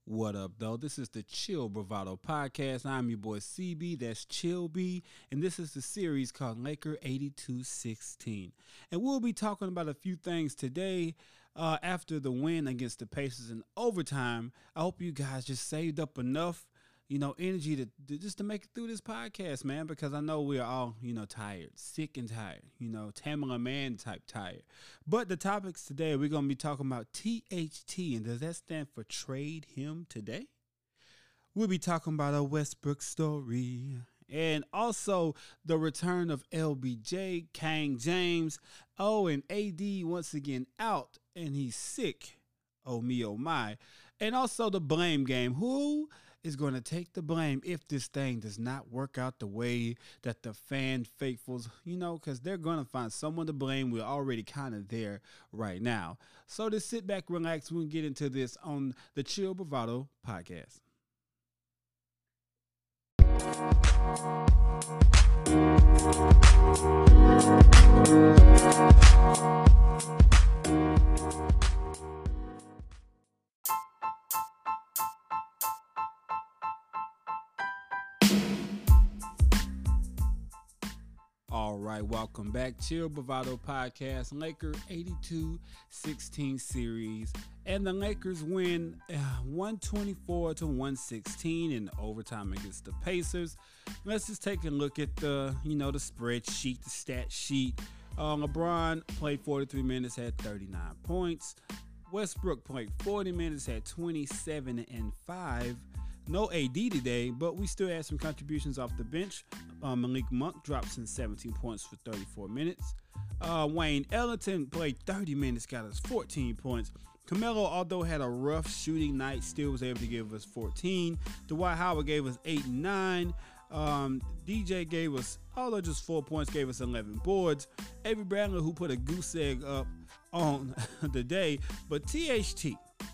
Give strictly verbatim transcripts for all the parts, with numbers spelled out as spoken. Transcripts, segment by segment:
What up, though? This is the Chill Bravado Podcast. I'm your boy C B, that's Chill B, and this is the series called Laker eighty-two sixteen. And we'll be talking about a few things today uh, after the win against the Pacers in overtime. I hope you guys just saved up enough, you know, energy to, to just to make it through this podcast, man, because I know we are all, you know, tired, sick and tired, you know, Tamala Man type tired. But the topics today, we're going to be talking about T H T, and does that stand for Trade Him Today? We'll be talking about a Westbrook story, and also the return of L B J, Kang James. Oh, and A D once again out, and he's sick. Oh, me, oh, my. And also the blame game. Who is going to take the blame if this thing does not work out the way that the fan faithfuls, you know, because they're going to find someone to blame. We're already kind of there right now. So just sit back, relax. We'll get into this on the Chill Bravado Podcast. All right, welcome back. Chill Bravado Podcast, Laker eighty-two sixteen series. And the Lakers win uh, one twenty-four to one sixteen in overtime against the Pacers. Let's just take a look at the, you know, the spreadsheet, the stat sheet. Uh, LeBron played forty-three minutes, had thirty-nine points. Westbrook played forty minutes, had twenty-seven and five. No A D today, but we still had some contributions off the bench. Uh, Malik Monk drops in seventeen points for thirty-four minutes. Uh, Wayne Ellington played thirty minutes, got us fourteen points. Carmelo, although had a rough shooting night, still was able to give us fourteen. Dwight Howard gave us eight and nine. Um, D J gave us, although just four points, gave us eleven boards. Avery Bradley, who put a goose egg up on the day, but T H T,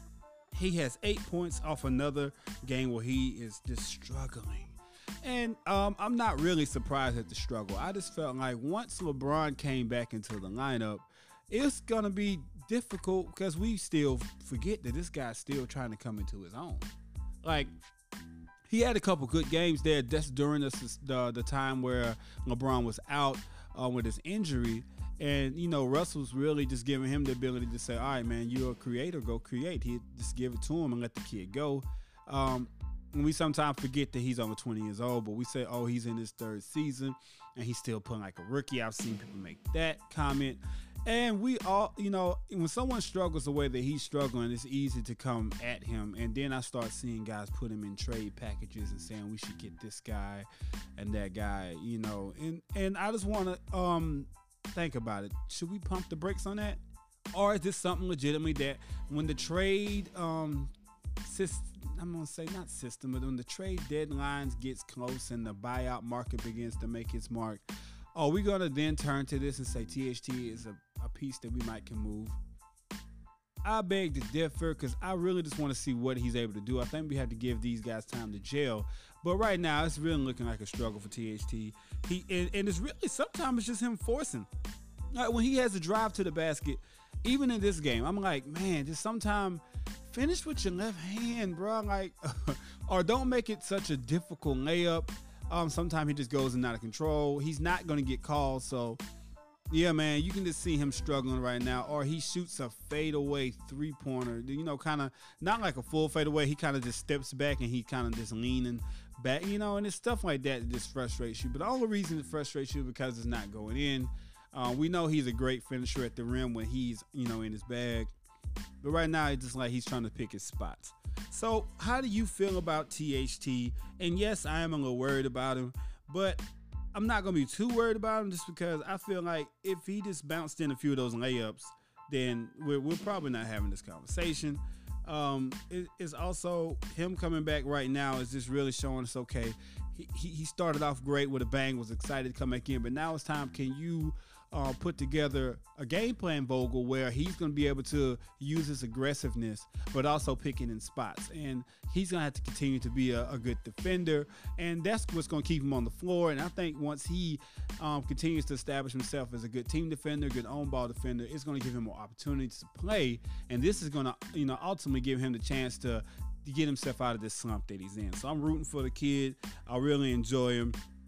he has eight points off another game where he is just struggling. And um, I'm not really surprised at the struggle. I just felt like once LeBron came back into the lineup, it's going to be difficult because we still forget that this guy's still trying to come into his own. Like, he had a couple good games there. That's during the, the, the time where LeBron was out uh, with his injury. And, you know, Russell's really just giving him the ability to say, all right, man, you're a creator, go create. He just give it to him and let the kid go. Um, and we sometimes forget that he's over twenty years old, but we say, oh, he's in his third season and he's still playing like a rookie. I've seen people make that comment. And we all, you know, when someone struggles the way that he's struggling, it's easy to come at him. And then I start seeing guys put him in trade packages and saying we should get this guy and that guy, you know. And, and I just want to um, think about it. Should we pump the brakes on that? Or is this something legitimately that when the trade um, system, I'm going to say not system, but when the trade deadlines gets close and the buyout market begins to make its mark, are we going to then turn to this and say T H T is a, a piece that we might can move? I beg to differ because I really just want to see what he's able to do. I think we have to give these guys time to gel. But right now, it's really looking like a struggle for T H T. He and, and it's really, sometimes it's just him forcing. Like when he has a drive to the basket, even in this game, I'm like, man, just sometimes finish with your left hand, bro. Like, or don't make it such a difficult layup. Um, sometimes he just goes and out of control. He's not going to get called. So, yeah, man, you can just see him struggling right now. Or he shoots a fadeaway three-pointer, you know, kind of not like a full fadeaway. He kind of just steps back and he kind of just leaning back, you know, and it's stuff like that that just frustrates you. But the only reason it frustrates you is because it's not going in. Uh, we know he's a great finisher at the rim when he's, you know, in his bag. But right now, it's just like he's trying to pick his spots. So how do you feel about T H T? And yes, I am a little worried about him, but I'm not going to be too worried about him just because I feel like if he just bounced in a few of those layups, then we're, we're probably not having this conversation. Um, it, it's also him coming back right now is just really showing us, okay, he, he, he started off great with a bang, was excited to come back in, but now it's time. Can you uh, put together a game plan, Vogel, where he's going to be able to use his aggressiveness, but also picking in spots. And he's going to have to continue to be a, a good defender. And that's what's going to keep him on the floor. And I think once he um, continues to establish himself as a good team defender, good on-ball defender, it's going to give him more opportunities to play. And this is going to, you know, ultimately give him the chance to to get himself out of this slump that he's in. So I'm rooting for the kid. I really enjoy him.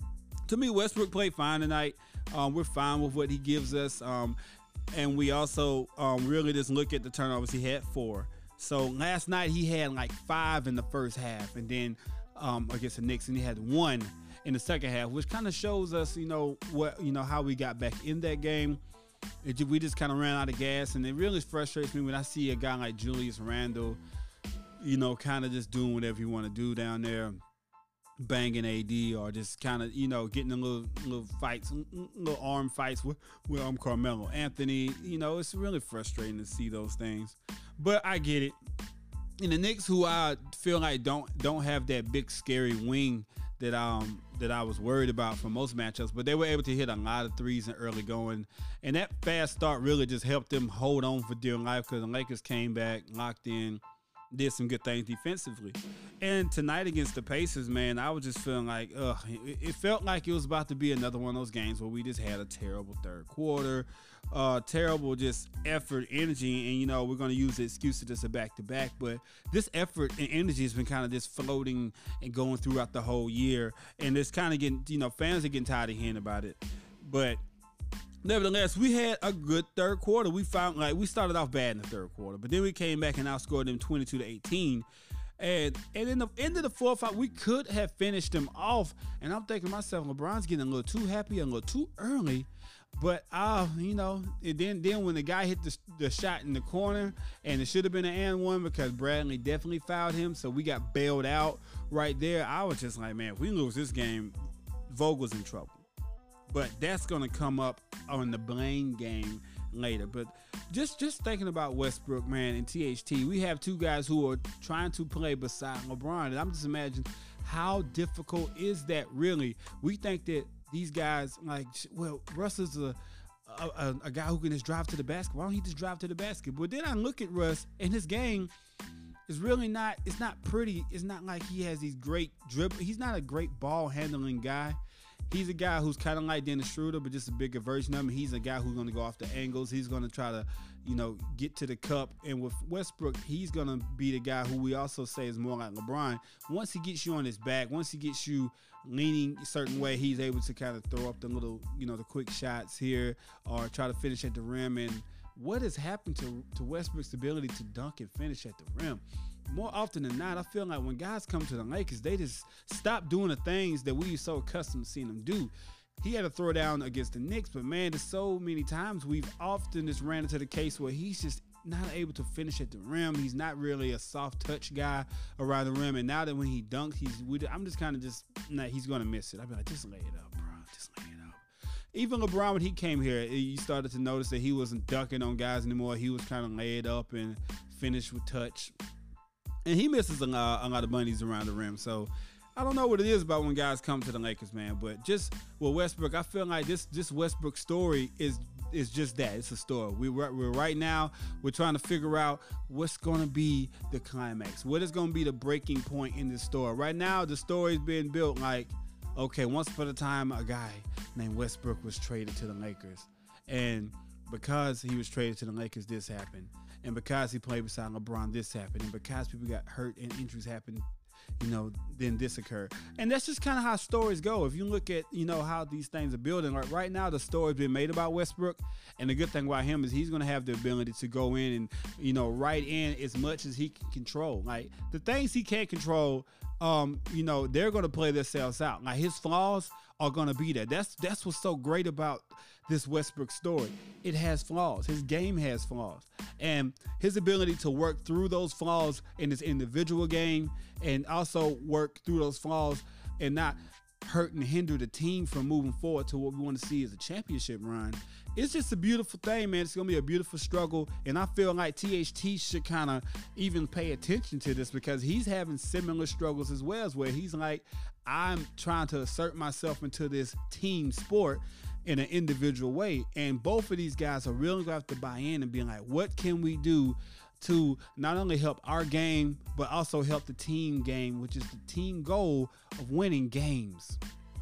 To me, Westbrook played fine tonight. Um, we're fine with what he gives us. Um, and we also um, really just look at the turnovers. He had four. So last night he had like five in the first half, and then um, against the Knicks, and he had one in the second half, which kind of shows us, you know, what you know how we got back in that game. It, we just kind of ran out of gas, and it really frustrates me when I see a guy like Julius Randle, you know, kind of just doing whatever you want to do down there, banging A D, or just kind of, you know, getting in little little fights, little arm fights with, with um, Carmelo Anthony. You know, it's really frustrating to see those things. But I get it. And the Knicks, who I feel like don't don't have that big scary wing that um that I was worried about for most matchups, but they were able to hit a lot of threes in early going, and that fast start really just helped them hold on for dear life, because the Lakers came back, locked in, did some good things defensively. And tonight against the Pacers, man, I was just feeling like, ugh, it, it felt like it was about to be another one of those games where we just had a terrible third quarter, uh, terrible just effort, energy, and, you know, we're going to use the excuse that it's a back-to-back, but this effort and energy has been kind of just floating and going throughout the whole year, and it's kind of getting, you know, fans are getting tired of hearing about it. But nevertheless, we had a good third quarter. We found like we started off bad in the third quarter, but then we came back and outscored them twenty-two to eighteen. And and in the end of the fourth, we could have finished them off. And I'm thinking to myself, LeBron's getting a little too happy, a little too early. But uh, you know, and then then when the guy hit the, the shot in the corner, and it should have been an and one because Bradley definitely fouled him, so we got bailed out right there. I was just like, man, if we lose this game, Vogel's in trouble. But that's going to come up on the blame game later. But just just thinking about Westbrook, man, and T H T, we have two guys who are trying to play beside LeBron. And I'm just imagining how difficult is that really? We think that these guys, like, well, Russ is a, a, a guy who can just drive to the basket. Why don't he just drive to the basket? But then I look at Russ, and his game is really not, it's not pretty. It's not like he has these great dribble. He's not a great ball handling guy. He's a guy who's kind of like Dennis Schroeder, but just a bigger version of him. He's a guy who's going to go off the angles. He's going to try to, you know, get to the cup. And with Westbrook, he's going to be the guy who we also say is more like LeBron. Once he gets you on his back, once he gets you leaning a certain way, he's able to kind of throw up the little, you know, the quick shots here or try to finish at the rim. And what has happened to, to Westbrook's ability to dunk and finish at the rim? More often than not, I feel like when guys come to the Lakers, they just stop doing the things that we are so accustomed to seeing them do. He had a throw down against the Knicks, but man, there's so many times we've often just ran into the case where he's just not able to finish at the rim. He's not really a soft touch guy around the rim. And now that when he dunks, he's I'm just kind of just, nah, he's going to miss it. I'll be like, just lay it up, bro. Just lay it up. Even LeBron, when he came here, you started to notice that he wasn't dunking on guys anymore. He was kind of laid up and finished with touch. And he misses a lot, a lot of bunnies around the rim. So I don't know what it is about when guys come to the Lakers, man. But just with Westbrook, I feel like this this Westbrook story is is just that. It's a story. We, we're, we're right now, we're trying to figure out what's going to be the climax. What is going to be the breaking point in this story? Right now, the story is being built like, okay, once upon a time, a guy named Westbrook was traded to the Lakers. And because he was traded to the Lakers, this happened. And because he played beside LeBron, this happened. And because people got hurt and injuries happened, you know, then this occurred. And that's just kind of how stories go. If you look at, you know, how these things are building, right, right now the story's been made about Westbrook. And the good thing about him is he's going to have the ability to go in and, you know, write in as much as he can control. Like, the things he can't control, um, you know, they're going to play themselves out. Like, his flaws are going to be there. That's, that's what's so great about this Westbrook story. It has flaws. His game has flaws. And his ability to work through those flaws in his individual game and also work through those flaws and not hurt and hinder the team from moving forward to what we want to see as a championship run. It's just a beautiful thing, man. It's going to be a beautiful struggle. And I feel like T H T should kind of even pay attention to this because he's having similar struggles as well, where he's like, I'm trying to assert myself into this team sport in an individual way. And both of these guys are really going to have to buy in and be like, what can we do to not only help our game, but also help the team game, which is the team goal of winning games.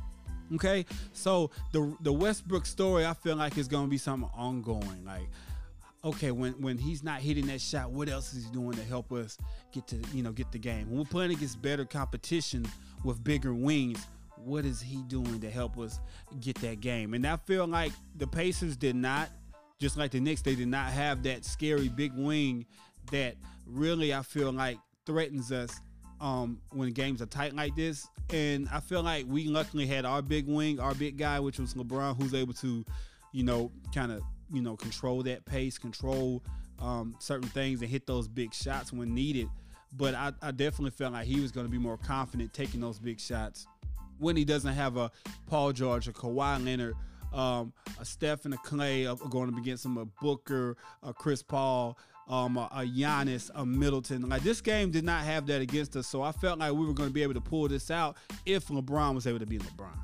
Okay, so the the Westbrook story, I feel like is going to be something ongoing. Like, okay, when when he's not hitting that shot, what else is he doing to help us get to, you know, get the game? When we're playing against better competition with bigger wings, what is he doing to help us get that game? And I feel like the Pacers did not, just like the Knicks, they did not have that scary big wing that really, I feel like, threatens us um, when games are tight like this. And I feel like we luckily had our big wing, our big guy, which was LeBron, who's able to, you know, kind of, you know, control that pace, control um, certain things and hit those big shots when needed. But I, I definitely felt like he was going to be more confident taking those big shots when he doesn't have a Paul George, a Kawhi Leonard, um, a Steph and a Clay going up against him, a Booker, a Chris Paul, um, a, a Giannis, a Middleton. Like, this game did not have that against us, so I felt like we were going to be able to pull this out if LeBron was able to be LeBron.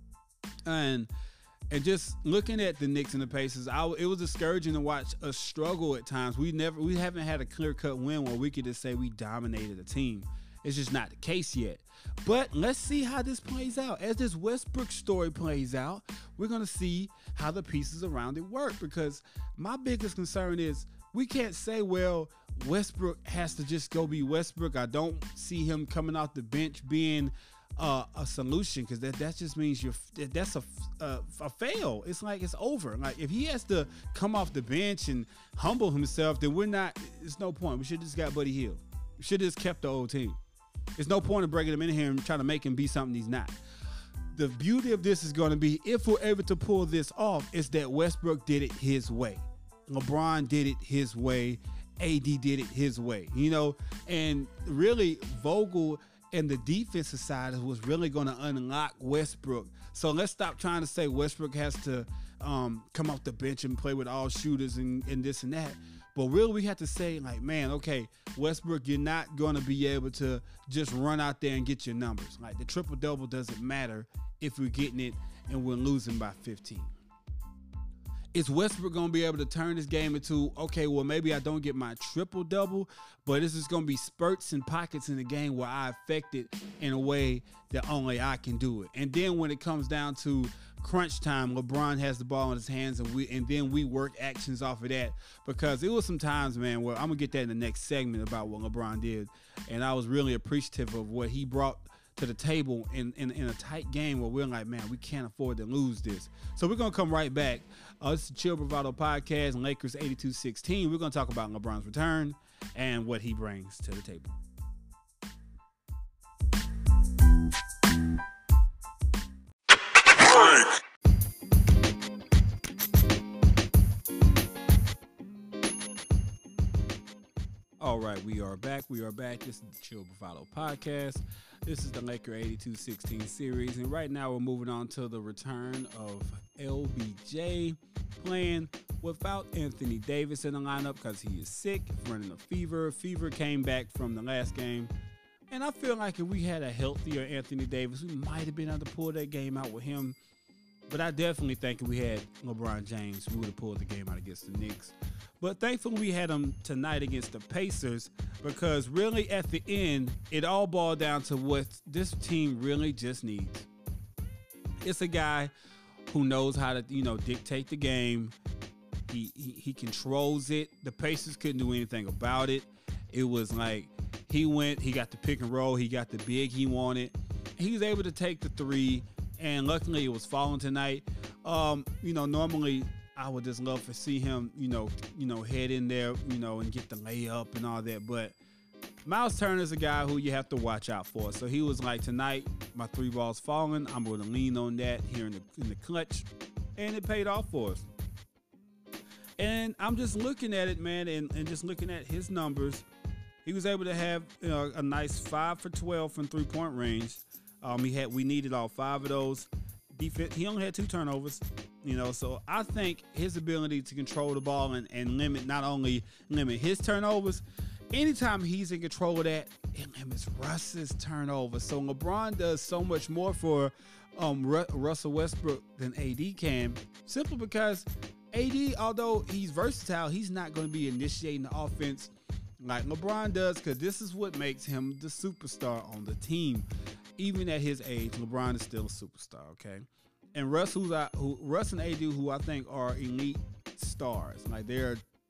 And and just looking at the Knicks and the Pacers, I, it was discouraging to watch us struggle at times. We never, we haven't had a clear-cut win where we could just say we dominated a team. It's just not the case yet. But let's see how this plays out. As this Westbrook story plays out, we're going to see how the pieces around it work, because my biggest concern is we can't say, well, Westbrook has to just go be Westbrook. I don't see him coming off the bench being uh, a solution, because that, that just means you're that's a, a, a fail. It's like it's over. Like, if he has to come off the bench and humble himself, then we're not, it's no point. We should have just got Buddy Hield. We should have just kept the old team. There's no point in bringing him in here and trying to make him be something he's not. The beauty of this is going to be, if we're able to pull this off, is that Westbrook did it his way. LeBron did it his way. A D did it his way. You know, and really Vogel and the defensive side was really going to unlock Westbrook. So let's stop trying to say Westbrook has to um, come off the bench and play with all shooters and, and this and that. But really, we have to say, like, man, okay, Westbrook, you're not going to be able to just run out there and get your numbers. Like, the triple-double doesn't matter if we're getting it and we're losing by fifteen. Is Westbrook going to be able to turn this game into, okay, well, maybe I don't get my triple-double, but this is going to be spurts and pockets in the game where I affect it in a way that only I can do it. And then when it comes down to crunch time, LeBron has the ball in his hands, and we and then we work actions off of that, because it was some times, man, where I'm gonna get that in the next segment about what LeBron did, and I was really appreciative of what he brought to the table in, in, in a tight game where we're like, man, we can't afford to lose this. So we're gonna come right back. Uh, this is the Chill Bravado Podcast and Lakers eighty-two sixteen. We're gonna talk about LeBron's return and what he brings to the table. All right, we are back. We are back. This is the Chill Bravado Podcast. This is the Laker eighty-two sixteen series. And right now we're moving on to the return of L B J, playing without Anthony Davis in the lineup because he is sick, running a fever. Fever came back from the last game. And I feel like if we had a healthier Anthony Davis, we might have been able to pull that game out with him. But I definitely think if we had LeBron James, we would have pulled the game out against the Knicks. But thankfully we had him tonight against the Pacers, because really at the end, it all boiled down to what this team really just needs. It's a guy who knows how to, you know, dictate the game. He, he, he controls it. The Pacers couldn't do anything about it. It was like he went, he got the pick and roll, he got the big he wanted. He was able to take the three, and luckily it was falling tonight. Um, you know, normally I would just love to see him, you know, you know, head in there, you know, and get the layup and all that. But Miles Turner's a guy who you have to watch out for. So he was like, tonight, my three balls falling. I'm going to lean on that here in the in the clutch, and it paid off for us. And I'm just looking at it, man, and, and just looking at his numbers. He was able to have, you know, a nice five for twelve from three-point range. Um, he had we needed all five of those. Defense, he only had two turnovers, you know, so I think his ability to control the ball and, and limit, not only limit his turnovers, anytime he's in control of that, it limits Russ's turnovers. So LeBron does so much more for um, Ru- Russell Westbrook than A D can, simply because A D, although he's versatile, he's not going to be initiating the offense like LeBron does, because this is what makes him the superstar on the team. Even at his age, LeBron is still a superstar, okay? And Russ, who's I, who Russ and A D, who I think are elite stars, like they're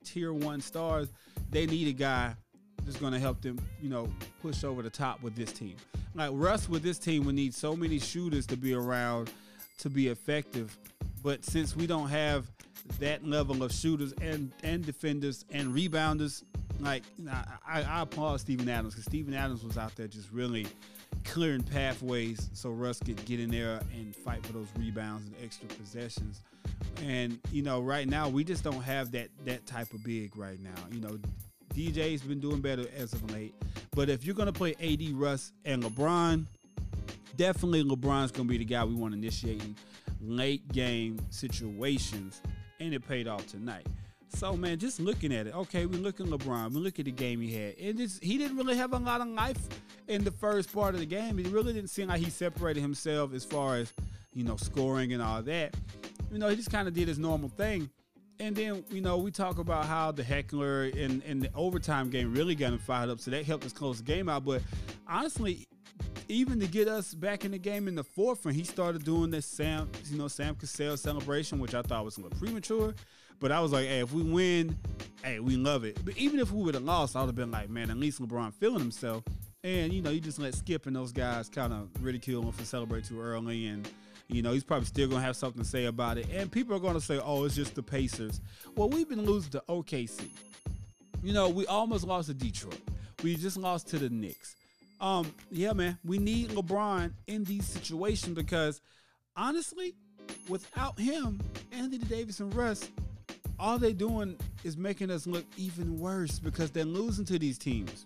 tier one stars. They need a guy that's going to help them, you know, push over the top with this team. Like Russ with this team would need so many shooters to be around to be effective. But since we don't have that level of shooters and, and defenders and rebounders, like I, I applaud Steven Adams, because Steven Adams was out there just really clearing pathways so Russ could get in there and fight for those rebounds and extra possessions. And, you know, right now we just don't have that that type of big right now. You know, D J's been doing better as of late. But if you're going to play A D, Russ, and LeBron, definitely LeBron's going to be the guy we want initiating late game situations, and it paid off tonight. So, man, just looking at it, okay, we look at LeBron, we look at the game he had. And it's, he didn't really have a lot of life in the first part of the game. It really didn't seem like he separated himself as far as, you know, scoring and all that. You know, he just kind of did his normal thing. And then, you know, we talk about how the heckler in, in the overtime game really got him fired up, so that helped us close the game out. But honestly, even to get us back in the game in the forefront, he started doing this Sam, you know, Sam Cassell celebration, which I thought was a little premature. But I was like, hey, if we win, hey, we love it. But even if we would have lost, I would have been like, man, at least LeBron feeling himself. And, you know, you just let Skip and those guys kind of ridicule him for celebrating too early. And, you know, he's probably still going to have something to say about it. And people are going to say, oh, it's just the Pacers. Well, we've been losing to O K C. You know, we almost lost to Detroit. We just lost to the Knicks. Um, yeah, man, we need LeBron in these situations because, honestly, without him, Anthony Davis and Russ, all they're doing is making us look even worse because they're losing to these teams.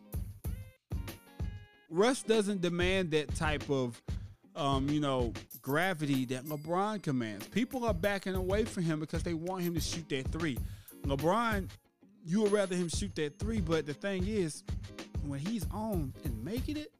Russ doesn't demand that type of, um, you know, gravity that LeBron commands. People are backing away from him because they want him to shoot that three. LeBron, you would rather him shoot that three, but the thing is, when he's on and making it,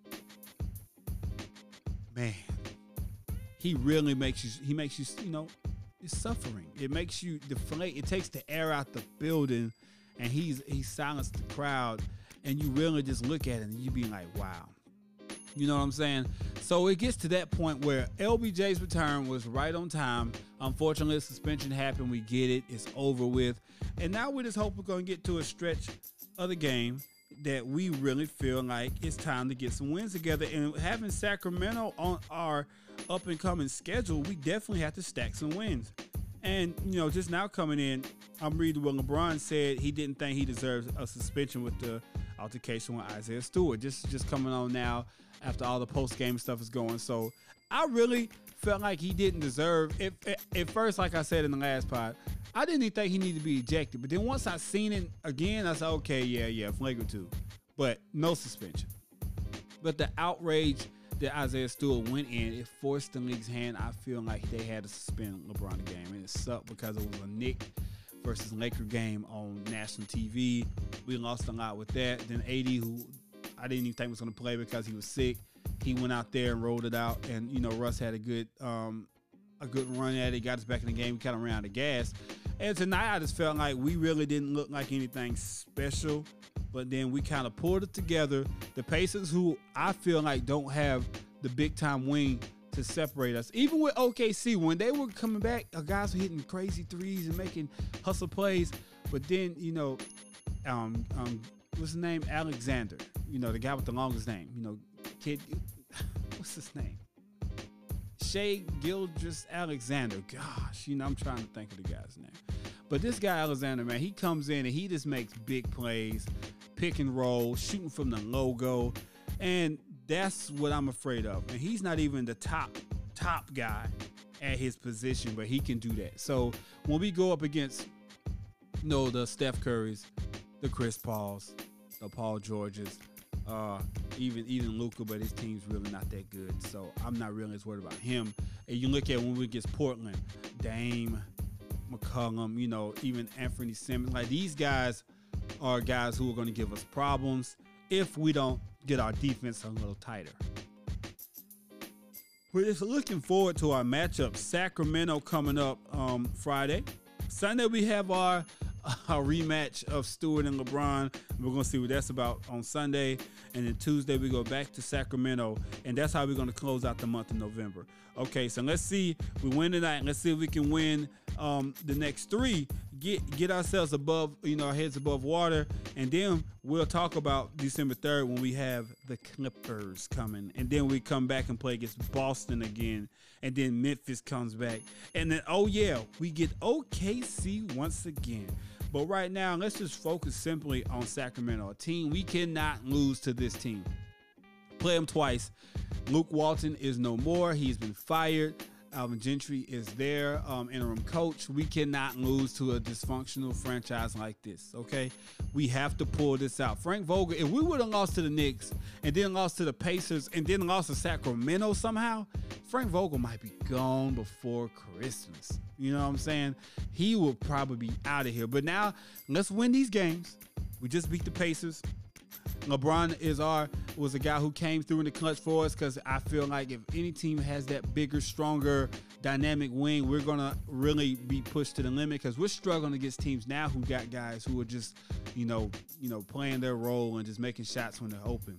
man, he really makes you, he makes you, you know, it's suffering. It makes you deflate. It takes the air out the building, and he's he silenced the crowd, and you really just look at it and you be like, wow. You know what I'm saying? So it gets to that point where L B J's return was right on time. Unfortunately, the suspension happened. We get it. It's over with. And now we just hope we're going to get to a stretch of the game that we really feel like it's time to get some wins together. And having Sacramento on our up-and-coming schedule, we definitely have to stack some wins. And, you know, just now coming in, I'm reading what LeBron said. He didn't think he deserved a suspension with the altercation with Isaiah Stewart. Just, just coming on now after all the post-game stuff is going. So I really felt like he didn't deserve it. At first, like I said in the last pod, I didn't even think he needed to be ejected. But then once I seen it again, I said, okay, yeah, yeah, flagrant two. But no suspension. But the outrage that Isaiah Stewart went in, it forced the league's hand. I feel like they had to suspend LeBron the game. And it sucked because it was a Knick versus Laker game on national T V. We lost a lot with that. Then A D, who I didn't even think was going to play because he was sick, he went out there and rolled it out. And, you know, Russ had a good um, a good run at it, got us back in the game. We kind of ran out of gas. And tonight I just felt like we really didn't look like anything special. But then we kind of pulled it together. The Pacers, who I feel like don't have the big-time wing to separate us. Even with O K C, when they were coming back, uh, guys were hitting crazy threes and making hustle plays. But then, you know, um, um, what's his name? Alexander. You know, the guy with the longest name. You know, kid, what's his name? Shai Gilgeous-Alexander. Gosh, you know, I'm trying to think of the guy's name. But this guy, Alexander, man, he comes in and he just makes big plays, pick and roll, shooting from the logo. And that's what I'm afraid of. And he's not even the top, top guy at his position, but he can do that. So when we go up against, you know, the Steph Currys, the Chris Pauls, the Paul Georges, uh, even even Luka, but his team's really not that good. So I'm not really as worried about him. And you look at when we get Portland, Dame, McCollum, you know, even Anthony Simmons. Like, these guys are guys who are going to give us problems if we don't get our defense a little tighter. We're just looking forward to our matchup. Sacramento coming up um, Friday. Sunday we have our, our rematch of Stewart and LeBron. We're going to see what that's about on Sunday. And then Tuesday we go back to Sacramento. And that's how we're going to close out the month of November. Okay, so let's see. We win tonight. Let's see if we can win um, the next three. get get ourselves above, you know, our heads above water, and then we'll talk about December third when we have the Clippers coming, and then we come back and play against Boston again, and then Memphis comes back, and then oh yeah, we get O K C once again. But right now, let's just focus simply on Sacramento, a team we cannot lose to this team. Play them twice. Luke Walton is no more. He's been fired. Alvin Gentry is their um, interim coach. We cannot lose to a dysfunctional franchise like this, okay? We have to pull this out. Frank Vogel, if we would have lost to the Knicks and then lost to the Pacers and then lost to Sacramento somehow, Frank Vogel might be gone before Christmas. You know what I'm saying? He will probably be out of here. But now, let's win these games. We just beat the Pacers. LeBron is our was a guy who came through in the clutch for us, because I feel like if any team has that bigger, stronger, dynamic wing, we're gonna really be pushed to the limit, because we're struggling against teams now who got guys who are just, you know, you know, playing their role and just making shots when they're open.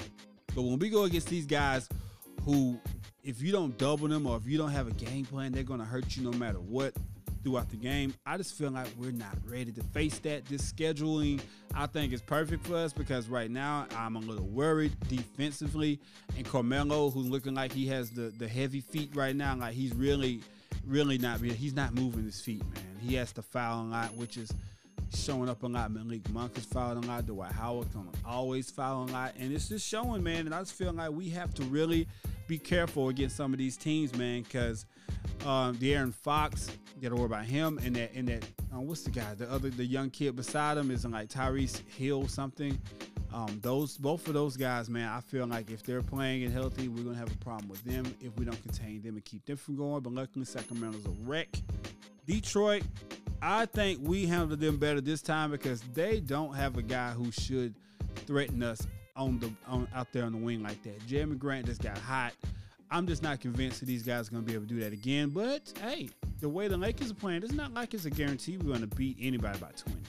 But when we go against these guys who, if you don't double them or if you don't have a game plan, they're gonna hurt you no matter what throughout the game. I just feel like we're not ready to face that. This scheduling, I think, is perfect for us, because right now I'm a little worried defensively. And Carmelo, who's looking like he has the, the heavy feet right now, like he's really, really not, he's not moving his feet, man. He has to foul a lot, which is showing up a lot. Malik Monk is fouling a lot. Dwight Howard's gonna always foul a lot. And it's just showing, man. And I just feel like we have to really be careful against some of these teams, man, because um, De'Aaron Fox, you got to worry about him. And that, and that, uh, what's the guy? The other, the young kid beside him is like Tyrese Hill something. Um, those, both of those guys, man, I feel like if they're playing and healthy, we're gonna have a problem with them if we don't contain them and keep them from going. But luckily, Sacramento's a wreck. Detroit, I think we handled them better this time, because they don't have a guy who should threaten us on the on, out there on the wing like that. Jeremy Grant just got hot. I'm just not convinced that these guys are going to be able to do that again. But, hey, the way the Lakers are playing, it's not like it's a guarantee we're going to beat anybody by twenty.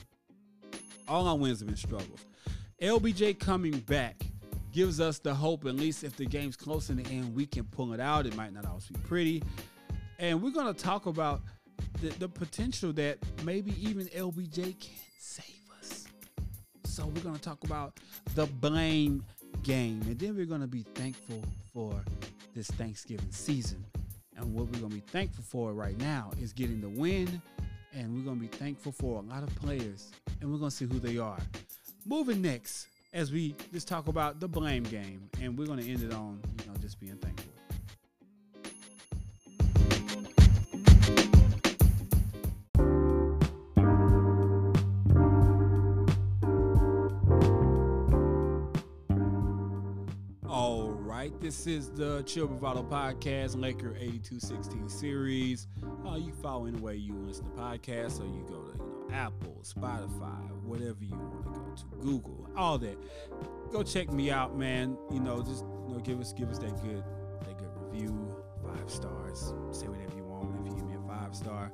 All our wins have been struggles. L B J coming back gives us the hope, at least if the game's close in the end, we can pull it out. It might not always be pretty. And we're going to talk about the, the potential that maybe even L B J can save us. So we're going to talk about the blame game. And then we're going to be thankful for this Thanksgiving season. And what we're going to be thankful for right now is getting the win. And we're going to be thankful for a lot of players. And we're going to see who they are. Moving next, as we just talk about the blame game. And we're going to end it on, you know, just being thankful. This is the Chill Bravado Podcast, Laker eighty-two sixteen series. Uh, you follow any way you listen to podcasts, so you go to, you know, Apple, Spotify, whatever you want to go to, Google, all that. Go check me out, man. You know, just, you know, give us give us that good that good review, five stars. Say whatever you want. If you give me a five star,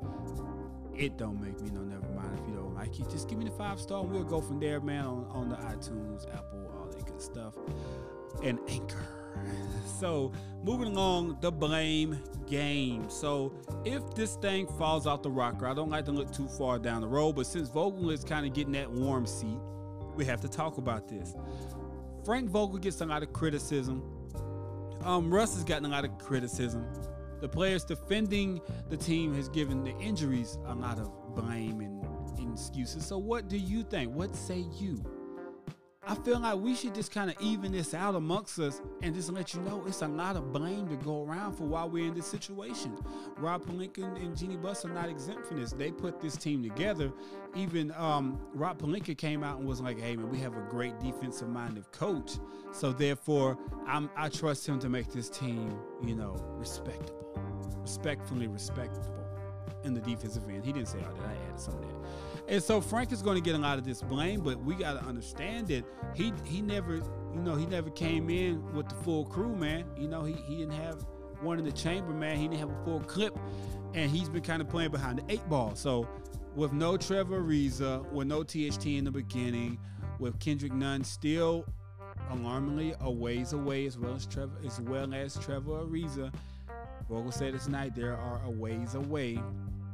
it don't make me no never mind if you don't like it. Just give me the five star, and we'll go from there, man. On on the iTunes, Apple, all that good stuff, and Anchor. So, moving along, the blame game. So, if this thing falls out the rocker, I don't like to look too far down the road, but since Vogel is kind of getting that warm seat, we have to talk about this. Frank Vogel gets a lot of criticism. Um, Russ has gotten a lot of criticism. The players defending the team has given the injuries a lot of blame and, and excuses. So, what do you think? What say you? I feel like we should just kind of even this out amongst us and just let you know it's a lot of blame to go around for why we're in this situation. Rob Pelinka and Jeanie Buss are not exempt from this. They put this team together. Even um, Rob Pelinka came out and was like, hey, man, we have a great defensive-minded coach. So, therefore, I'm, I trust him to make this team, you know, respectable. Respectfully respectable in the defensive end. He didn't say all that. I added some of that. And so Frank is going to get a lot of this blame, but we got to understand that he he never, you know, he never came in with the full crew, man. You know, he, he didn't have one in the chamber, man. He didn't have a full clip, and he's been kind of playing behind the eight ball. So with no Trevor Ariza, with no T H T in the beginning, with Kendrick Nunn still alarmingly a ways away, as well as Trevor, as well as Trevor Ariza, Vogel said it tonight, there are a ways away.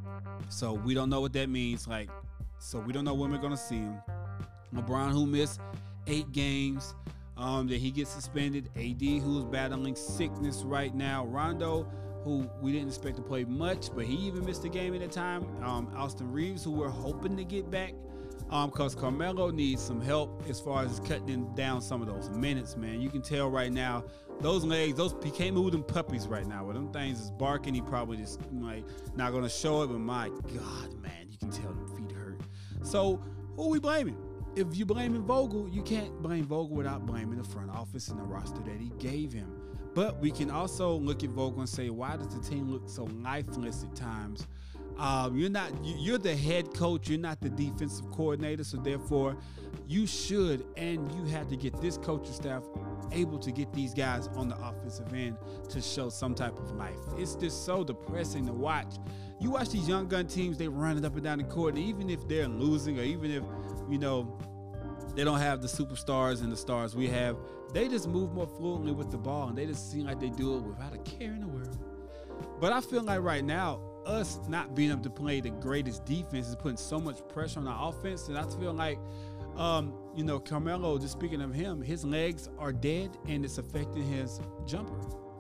So we don't know what that means. Like, so we don't know when we're gonna see him. LeBron, who missed eight games, um, that he gets suspended. A D, who's battling sickness right now. Rondo, who we didn't expect to play much, but he even missed a game at a time. Um, Austin Reeves, who we're hoping to get back, um, because Carmelo needs some help as far as cutting down some of those minutes, man. You can tell right now, those legs, those he can't move them puppies right now. With them things is barking, he probably just like not gonna show it. But my God, man, you can tell them feet hurt. So who are we blaming? If you blaming Vogel, you can't blame Vogel without blaming the front office and the roster that he gave him. But we can also look at Vogel and say, why does the team look so lifeless at times? Um, you're not, you're the head coach. You're not the defensive coordinator. So therefore, you should and you have to get this coaching staff able to get these guys on the offensive end to show some type of life. It's just so depressing to watch. You watch these young gun teams, they running up and down the court, and even if they're losing or even if, you know, they don't have the superstars and the stars we have, they just move more fluently with the ball, and they just seem like they do it without a care in the world. But I feel like right now, us not being able to play the greatest defense is putting so much pressure on our offense, and I feel like, um, you know, Carmelo, just speaking of him, his legs are dead, and it's affecting his jumper.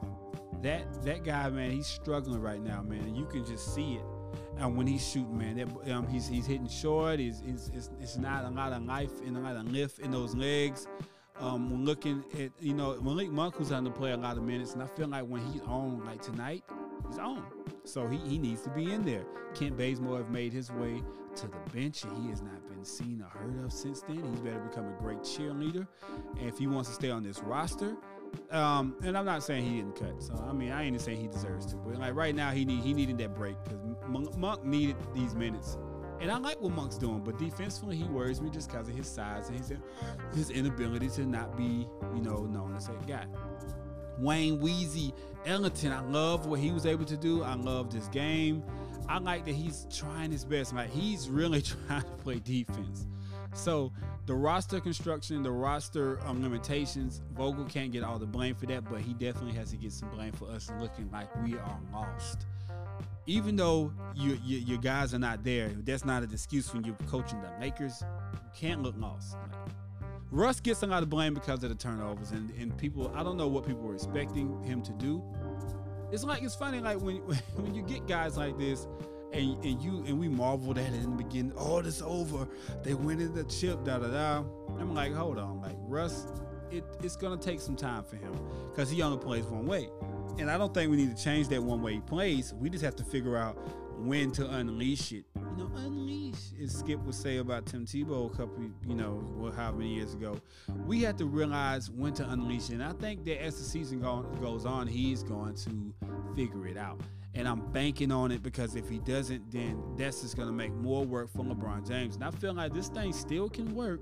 That that guy, man, he's struggling right now, man, and you can just see it. And when he's shooting, man, that, um, he's he's hitting short. He's, he's, it's, it's not a lot of life and a lot of lift in those legs. Um, when looking at, you know, Malik Monk, who's having to play a lot of minutes, and I feel like when he's on, like tonight, he's on. So he, he needs to be in there. Kent Bazemore have made his way to the bench, and he has not been seen or heard of since then. He's better become a great cheerleader. And if he wants to stay on this roster, um, and I'm not saying he didn't cut. So, I mean, I ain't saying he deserves to. But, like, right now, he need he needed that break because Monk needed these minutes. And I like what Monk's doing, but defensively, he worries me just because of his size and his, his inability to not be, you know, known as that guy. Wayne Weezy Ellington, I love what he was able to do. I love this game. I like that he's trying his best. Like, he's really trying to play defense. So the roster construction, the roster um, limitations, Vogel can't get all the blame for that, but he definitely has to get some blame for us looking like we are lost. Even though you, you, your guys are not there, that's not an excuse when you're coaching the Lakers. You can't look lost. Like, Russ gets a lot of blame because of the turnovers, and, and people, I don't know what people were expecting him to do. It's like, it's funny, like when when you get guys like this, and and you and we marveled at it in the beginning, oh, this over, they winning the chip, da da da. I'm like, hold on, like Russ, it, it's gonna take some time for him because he only plays one way. And I don't think we need to change that one way he plays. We just have to figure out when to unleash it. You know, unleash, as Skip would say about Tim Tebow a couple, you know, well, how many years ago. We have to realize when to unleash it. And I think that as the season go, goes on, he's going to figure it out. And I'm banking on it because if he doesn't, then that's just going to make more work for LeBron James. And I feel like this thing still can work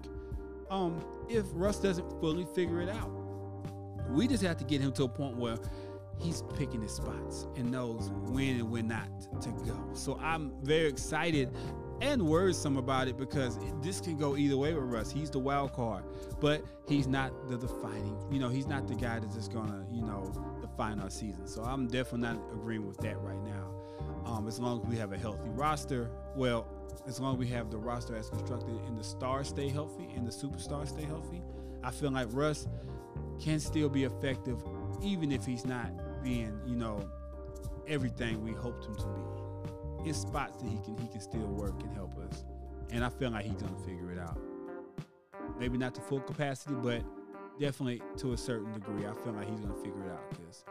um, if Russ doesn't fully figure it out. We just have to get him to a point where he's picking his spots and knows when and when not to go. So I'm very excited and worrisome about it because it, this can go either way with Russ. He's the wild card, but he's not the defining, you know, he's not the guy that's just gonna, you know, define our season. So I'm definitely not agreeing with that right now. Um, as long as we have a healthy roster, well, as long as we have the roster as constructed and the stars stay healthy and the superstars stay healthy, I feel like Russ can still be effective even if he's not being, you know, everything we hoped him to be. It's spots that he can he can still work and help us. And I feel like he's gonna figure it out. Maybe not to full capacity, but definitely to a certain degree. I feel like he's gonna figure it out because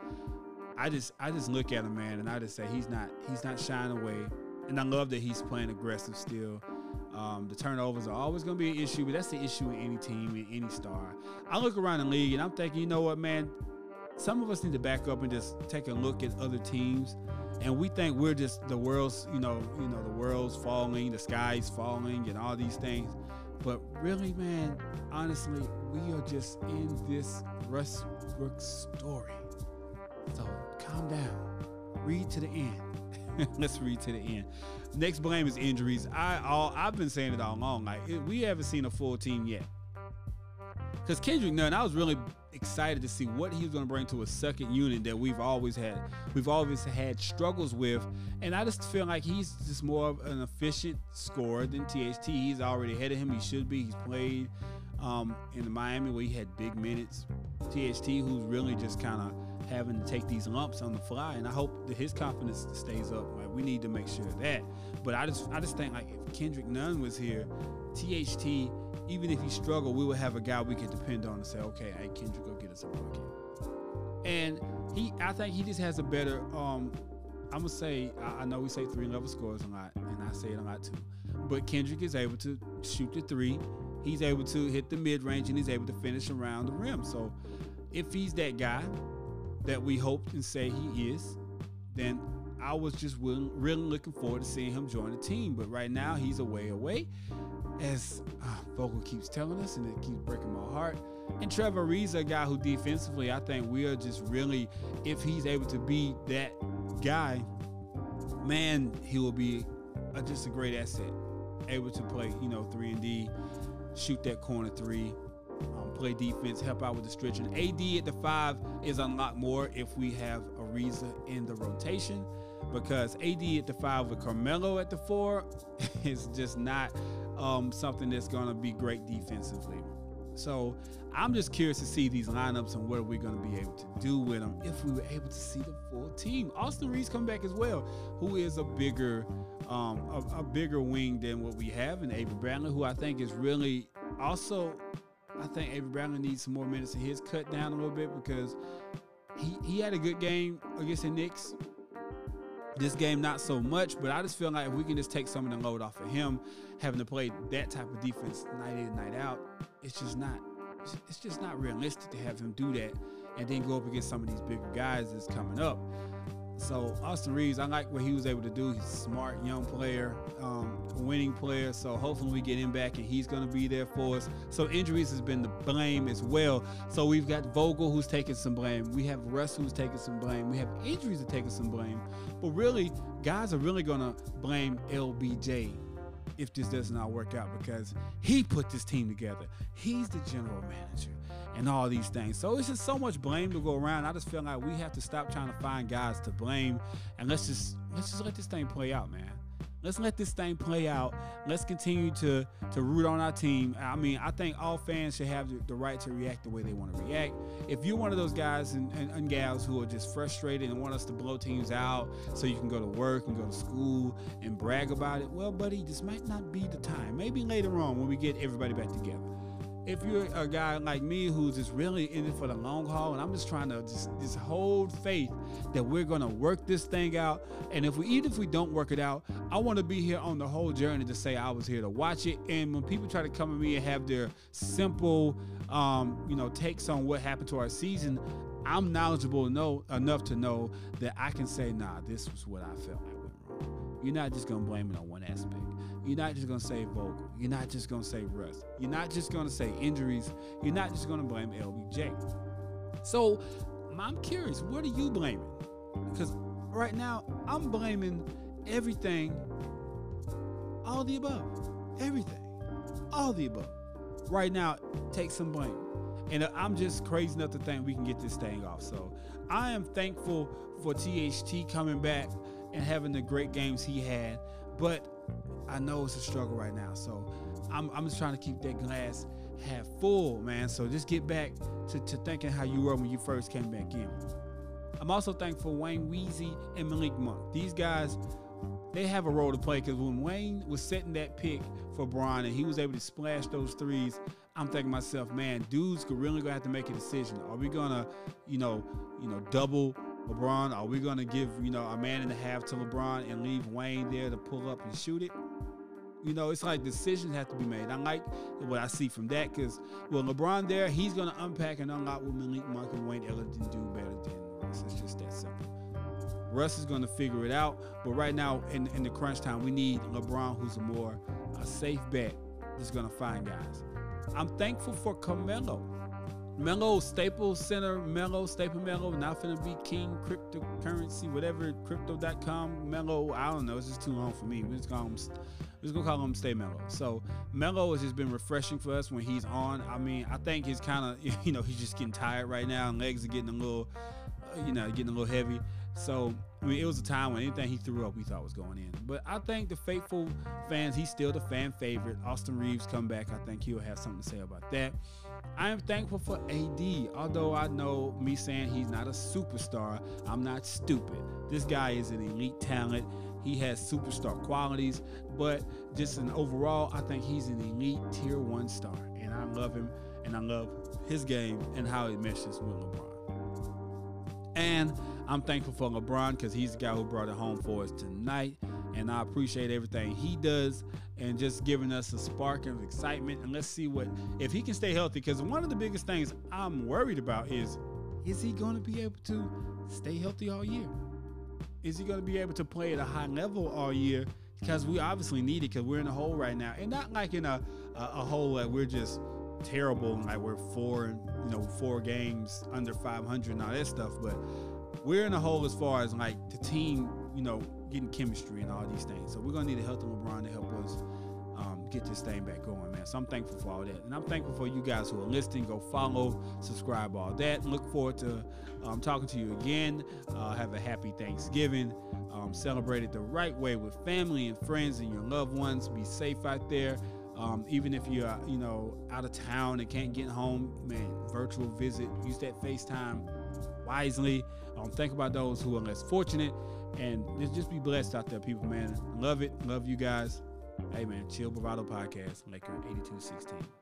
I just I just look at him, man, and I just say he's not he's not shying away. And I love that he's playing aggressive still. Um, the turnovers are always going to be an issue, but that's the issue in any team, in any star. I look around the league, and I'm thinking, you know what, man? Some of us need to back up and just take a look at other teams, and we think we're just the world's, you know, you know, the world's falling, the sky's falling, and all these things. But really, man, honestly, we are just in this Russ Brooks story. So calm down, read to the end. Let's read to the end. Next blame is injuries. I all I've been saying it all along. Like it, we haven't seen a full team yet. Because Kendrick Nunn, I was really excited to see what he's going to bring to a second unit that we've always had. We've always had struggles with, and I just feel like he's just more of an efficient scorer than T H T. He's already ahead of him. He should be. He's played um, in Miami where he had big minutes. T H T, who's really just kind of having to take these lumps on the fly, and I hope that his confidence stays up. Like, we need to make sure of that. But I just, I just think like if Kendrick Nunn was here, T H T, even if he struggled, we would have a guy we could depend on and say, okay, hey, Kendrick, go get us a bucket. And he, I think he just has a better, um, I'm going to say, I, I know we say three-level scores a lot, and I say it a lot too, but Kendrick is able to shoot the three. He's able to hit the mid-range, and he's able to finish around the rim. So if he's that guy that we hope and say he is, then I was just willing, really looking forward to seeing him join the team. But right now, he's a way away, as uh, Vogel keeps telling us, and it keeps breaking my heart. And Trevor Ariza, a guy who defensively, I think we are just really, if he's able to be that guy, man, he will be a, just a great asset. Able to play, you know, three and D, shoot that corner three, um, play defense, help out with the stretching. A D at the five is a lot more if we have Ariza in the rotation, because A D at the five with Carmelo at the four is just not um, something that's going to be great defensively. So I'm just curious to see these lineups and what we're going to be able to do with them if we were able to see the full team. Austin Reeves come back as well, who is a bigger um, a, a bigger wing than what we have in Avery Bradley, who I think is really also, I think Avery Bradley needs some more minutes of his, cut down a little bit, because he, he had a good game against the Knicks. This game, not so much, but I just feel like if we can just take some of the load off of him, having to play that type of defense night in, night out, it's just not, it's just not realistic to have him do that and then go up against some of these bigger guys that's coming up. So Austin Reeves, I like what he was able to do. He's a smart young player, um, a winning player. So hopefully we get him back and he's going to be there for us. So injuries has been the blame as well. So we've got Vogel who's taking some blame. We have Russ who's taking some blame. We have injuries that taking some blame. But really, guys are really going to blame L B J if this does not work out, because he put this team together. He's the general manager and all these things. So it's just so much blame to go around. I just feel like we have to stop trying to find guys to blame, and let's just let's just let this thing play out, man. Let's let this thing play out. Let's continue to to root on our team. I mean, I think all fans should have the, the right to react the way they want to react. If you're one of those guys and, and, and gals who are just frustrated and want us to blow teams out so you can go to work and go to school and brag about it, well, buddy, this might not be the time. Maybe later on when we get everybody back together. If you're a guy like me who's just really in it for the long haul, and I'm just trying to just, just hold faith that we're going to work this thing out, and if we even if we don't work it out, I want to be here on the whole journey to say I was here to watch it. And when people try to come at me and have their simple, um, you know, takes on what happened to our season, I'm knowledgeable know, enough to know that I can say, nah, this was what I felt like went wrong. You're not just going to blame it on one aspect. You're not just going to say Vogel. You're not just going to say Russ. You're not just going to say injuries. You're not just going to blame L B J. So I'm curious, what are you blaming? Because right now, I'm blaming everything, all the above. Everything. All the above. Right now, take some blame. And I'm just crazy enough to think we can get this thing off. So I am thankful for T H T coming back and having the great games he had. But I know it's a struggle right now, so I'm, I'm just trying to keep that glass half full, man. So just get back to, to thinking how you were when you first came back in. I'm also thankful for Wayne Weezy and Malik Monk. These guys, they have a role to play, because when Wayne was setting that pick for Bron and he was able to splash those threes, I'm thinking to myself, man, dudes could really gonna have to make a decision. Are we gonna, you know, you know, double LeBron? Are we gonna give, you know, a man and a half to LeBron and leave Wayne there to pull up and shoot it? You know, it's like decisions have to be made. I like what I see from that, because with LeBron there, he's going to unpack and unlock what Malik Monk and Wayne Ellington do better than Russ. It's just that simple. Russ is going to figure it out, but right now in, in the crunch time, we need LeBron, who's a more a safe bet, that's going to find guys. I'm thankful for Carmelo. Melo, Staples Center, Melo, Staple Melo, not finna be King Cryptocurrency, whatever, crypto dot com, Melo, I don't know, it's just too long for me. We're just gonna, we're just gonna call him Stay Melo. So Melo has just been refreshing for us when he's on. I mean, I think he's kind of, you know, he's just getting tired right now, and legs are getting a little, uh, you know, getting a little heavy. So, I mean, it was a time when anything he threw up, we thought was going in. But I think the faithful fans, he's still the fan favorite. Austin Reeves come back, I think he'll have something to say about that. I am thankful for A D. Although I know me saying he's not a superstar, I'm not stupid. This guy is an elite talent. He has superstar qualities, but just an overall, I think he's an elite tier one star. And I love him, and I love his game and how it meshes with LeBron. And I'm thankful for LeBron because he's the guy who brought it home for us tonight. And I appreciate everything he does and just giving us a spark of excitement. And let's see what, if he can stay healthy, because one of the biggest things I'm worried about is, is he going to be able to stay healthy all year? Is he going to be able to play at a high level all year? Because we obviously need it, because we're in a hole right now. And not like in a, a, a hole that we're just terrible and like we're four, you know, four games under five hundred and all that stuff. But we're in a hole as far as like the team, you know, getting chemistry and all these things. So we're going to need a healthy LeBron to help us um, get this thing back going, man. So I'm thankful for all that. And I'm thankful for you guys who are listening. Go follow, subscribe, all that. Look forward to um, talking to you again. Uh, have a happy Thanksgiving. Um, celebrate it the right way with family and friends and your loved ones. Be safe out there. Um, even if you're, you know, out of town and can't get home, man, virtual visit, use that FaceTime wisely. Um, think about those who are less fortunate, and just be blessed out there, people, man. Love it. Love you guys. Hey, man, Chill Bravado Podcast, Laker eighty-two sixteen.